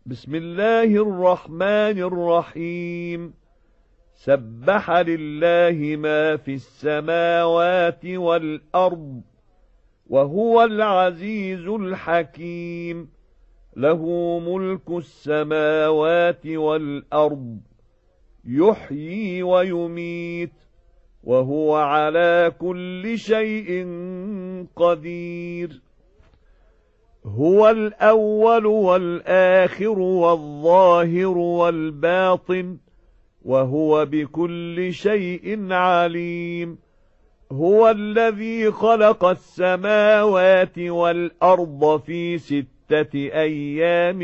بسم الله الرحمن الرحيم. سبح لله ما في السماوات والأرض وهو العزيز الحكيم. له ملك السماوات والأرض يحيي ويميت وهو على كل شيء قدير. هو الأول والآخر والظاهر والباطن وهو بكل شيء عليم. هو الذي خلق السماوات والأرض في 6 أيام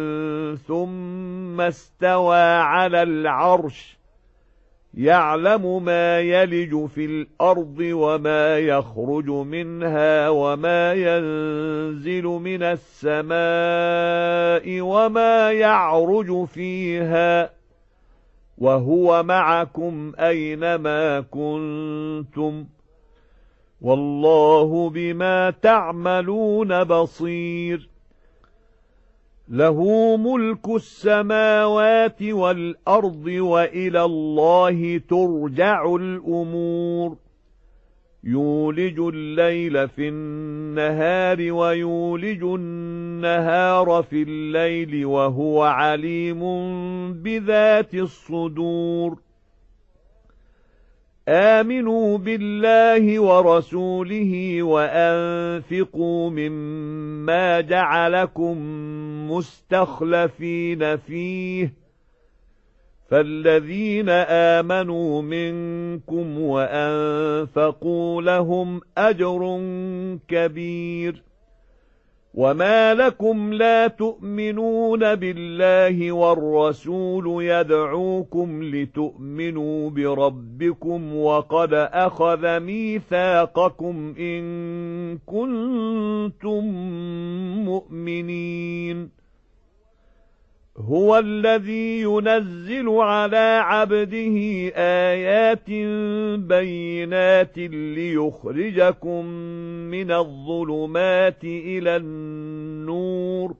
ثم استوى على العرش يعلم ما يلج في الأرض وما يخرج منها وما ينزل من السماء وما يعرج فيها وهو معكم أينما كنتم والله بما تعملون بصير. له ملك السماوات والأرض وإلى الله ترجع الأمور. يولج الليل في النهار ويولج النهار في الليل وهو عليم بذات الصدور. آمنوا بالله ورسوله وأنفقوا مما جعلكم مستخلفين فيه فالذين آمنوا منكم وأنفقوا لهم أجر كبير. وما لكم لا تؤمنون بالله والرسول يدعوكم لتؤمنوا بربكم وقد أخذ ميثاقكم إن كنتم مؤمنين. هو الذي ينزل على عبده آيات بينات ليخرجكم من الظلمات إلى النور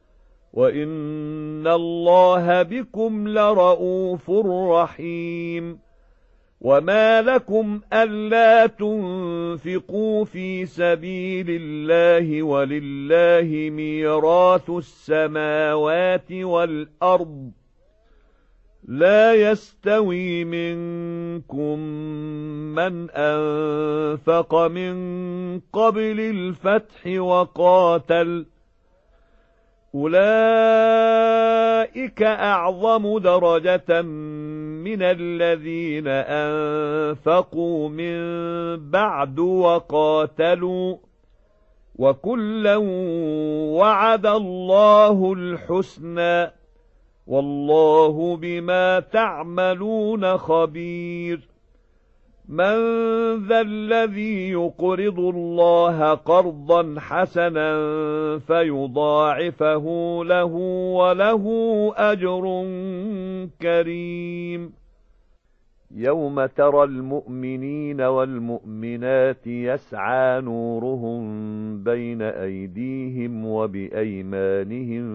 وإن الله بكم لرءوف رحيم. وما لكم ألا تنفقوا في سبيل الله ولله ميراث السماوات والأرض لا يستوي منكم من أنفق من قبل الفتح وقاتل أولئك أعظم درجة من الذين أنفقوا من بعد وقاتلوا وكلا وعد الله الحسنى والله بما تعملون خبير. من ذا الذي يقرض الله قرضا حسنا فيضاعفه له وله أجر كريم. يوم ترى المؤمنين والمؤمنات يسعى نورهم بين أيديهم وبأيمانهم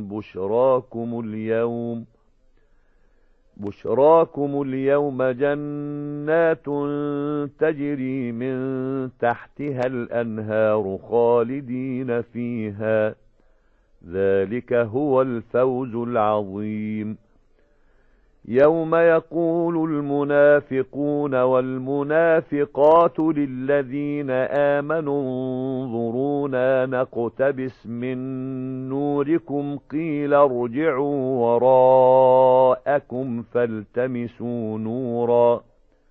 بشراكم اليوم جنات تجري من تحتها الأنهار خالدين فيها ذلك هو الفوز العظيم. يوم يقول المنافقون والمنافقات للذين آمنوا انظرونا نقتبس من نوركم قيل ارجعوا وراءكم فالتمسوا نورا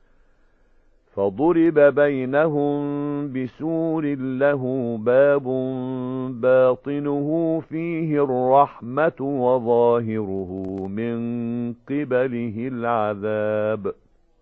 فضرب بينهم بسور له باب باطنه فيه الرحمة وظاهره من قبله العذاب.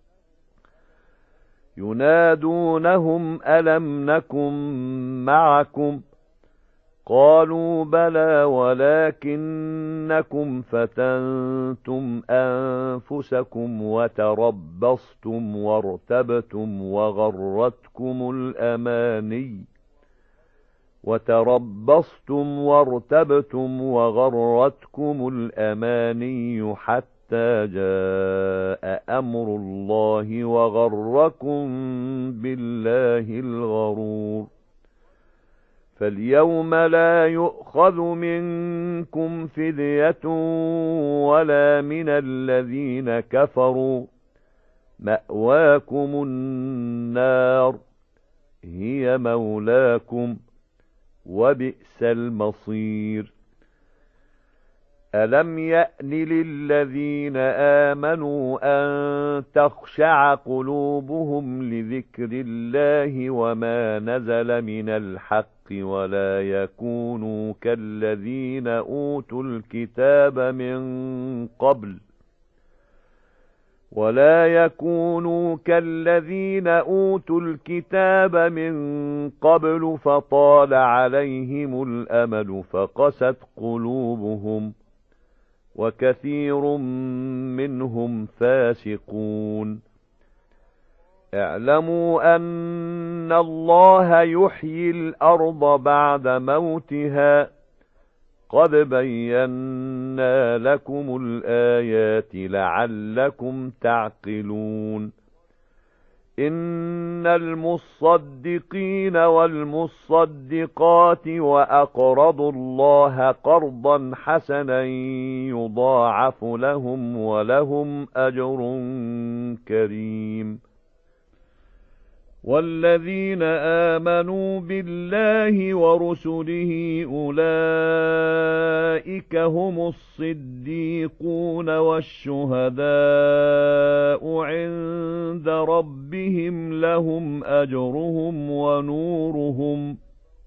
ينادونهم ألم نكن معكم قالوا بلى ولكنكم فتنتم أنفسكم وتربصتم وارتبتم وغرتكم الأماني وتربصتم وارتبتم وغرتكم الأماني حتى جاء أمر الله وغركم بالله الغرور. فاليوم لا يؤخذ منكم فدية ولا من الذين كفروا، مأواكم النار هي مولاكم وبئس المصير. ألم يأن للذين آمنوا أن تخشع قلوبهم لذكر الله وما نزل من الحق ولا يكونوا كالذين أوتوا الكتاب من قبل فطال عليهم الأمل فقست قلوبهم وكثير منهم فاسقون. اعلموا أن الله يحيي الأرض بعد موتها، قد بينا لكم الآيات لعلكم تعقلون. إن المصدقين والمصدقات وأقرضوا الله قرضا حسنا يضاعف لهم ولهم أجر كريم. والذين آمنوا بالله ورسله أولئك هم الصديقون والشهداء عند ربهم لهم أجرهم ونورهم.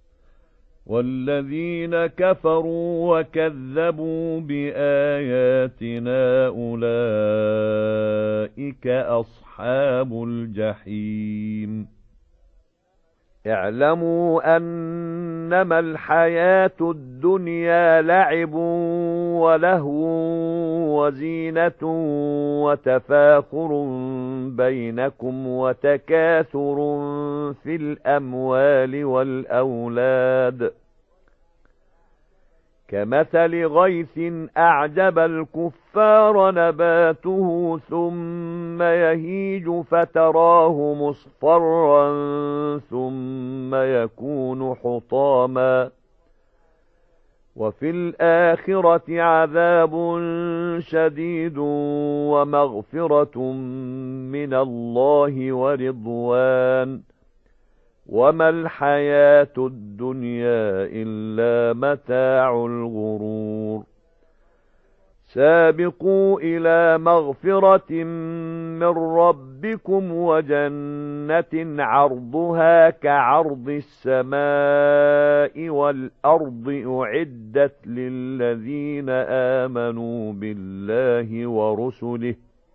والذين كفروا وكذبوا بآياتنا أولئك أصحاب الجحيم. اعلموا أنما الحياة الدنيا لعب ولهو وزينة وتفاخر بينكم وتكاثر في الأموال والأولاد، كمثل غيث أعجب الكفار نباته ثم يهيج فتراه مصفرا ثم يكون حطاما، وفي الآخرة عذاب شديد ومغفرة من الله ورضوان، وما الحياة الدنيا إلا متاع الغرور. سابقوا إلى مغفرة من ربكم وجنة عرضها كعرض السماء والأرض أعدت للذين آمنوا بالله ورسله،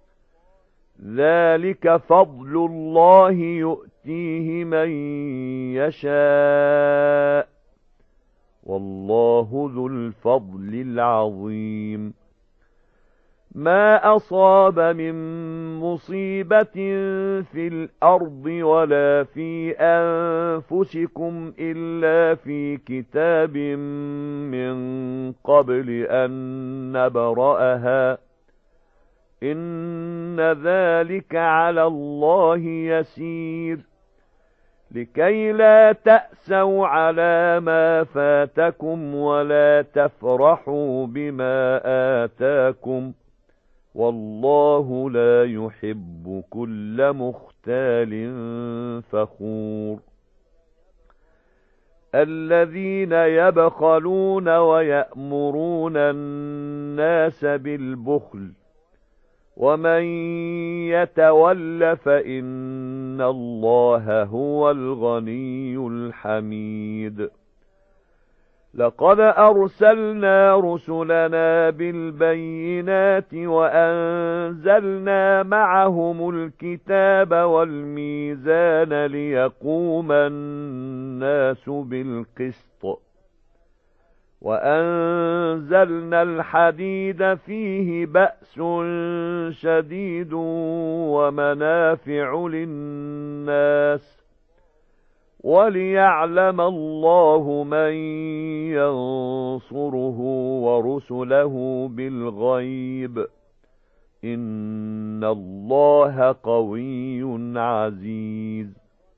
ذلك فضل الله يؤتيه من يشاء، والله ذو الفضل العظيم. ما أصاب من مصيبة في الأرض ولا في أنفسكم إلا في كتاب من قبل أن نبرأها، إن ذلك على الله يسير. لكي لا تأسوا على ما فاتكم ولا تفرحوا بما آتاكم، والله لا يحب كل مختال فخور. الذين يبخلون ويأمرون الناس بالبخل، ومن يتول فإن الله هو الغني الحميد. لقد أرسلنا رسلنا بالبينات وأنزلنا معهم الكتاب والميزان ليقوم الناس بالقسط، وأنزلنا الحديد فيه بأس شديد ومنافع للناس، وَلِيَعْلَمَ اللَّهُ مَن يَنصُرُهُ وَرُسُلَهُ بِالْغَيْبِ إِنَّ اللَّهَ قَوِيٌّ عَزِيزٌ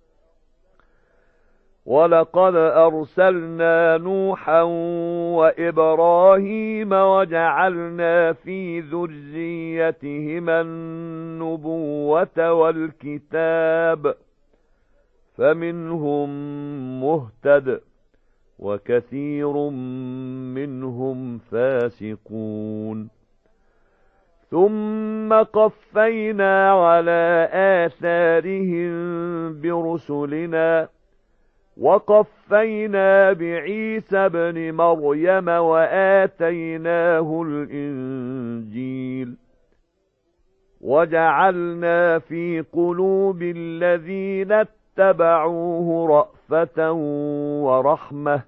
وَلَقَدْ أَرْسَلْنَا نُوحًا وَإِبْرَاهِيمَ وَجَعَلْنَا فِي ذُرِّيَّتِهِمَا النُّبُوَّةَ وَالْكِتَابَ فَمِنْهُم مُّهْتَدٍ وَكَثِيرٌ مِّنْهُمْ فَاسِقُونَ ثُمَّ قَفَّيْنَا عَلَى آثَارِهِم بِرُسُلِنَا وَقَفَّيْنَا بِعِيسَى ابْنِ مَرْيَمَ وَآتَيْنَاهُ الْإِنْجِيلَ وَجَعَلْنَا فِي قُلُوبِ الَّذِينَ اتَّبَعُوهُ رَأْفَةً وَرَحْمَةً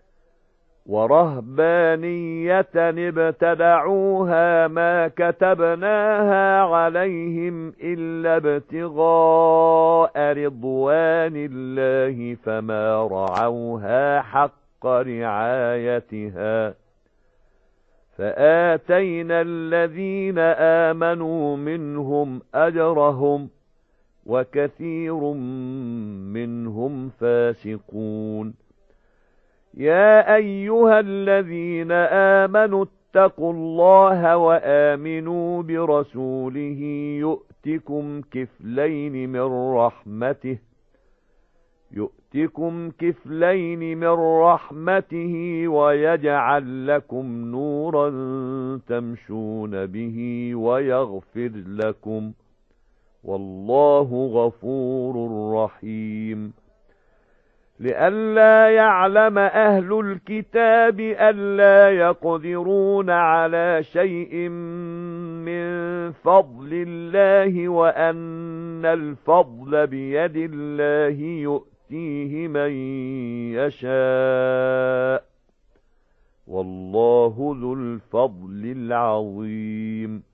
وَرَهْبَانِيَّةً ابْتَدَعُوهَا مَا كَتَبْنَاهَا عَلَيْهِمْ إِلَّا ابْتِغَاءَ رِضْوَانِ اللَّهِ فَمَا رَعَوْهَا حَقَّ رِعَايَتِهَا فَآتَيْنَا الَّذِينَ آمَنُوا مِنْهُمْ أَجْرَهُمْ وَكَثِيرٌ مِّنْهُمْ فَاسِقُونَ يَا أَيُّهَا الَّذِينَ آمَنُوا اتَّقُوا اللَّهَ وَآمِنُوا بِرَسُولِهِ يُؤْتِكُمْ كِفْلَيْنِ مِنْ رَحْمَتِهِ وَيَجْعَلْ لَكُمْ نُورًا تَمْشُونَ بِهِ وَيَغْفِرْ لَكُمْ وَاللَّهُ غَفُورٌ رَّحِيمٌ لئلا يعلم أهل الكتاب ألا يقدرون على شيء من فضل الله وأن الفضل بيد الله يؤتيه من يشاء والله ذو الفضل العظيم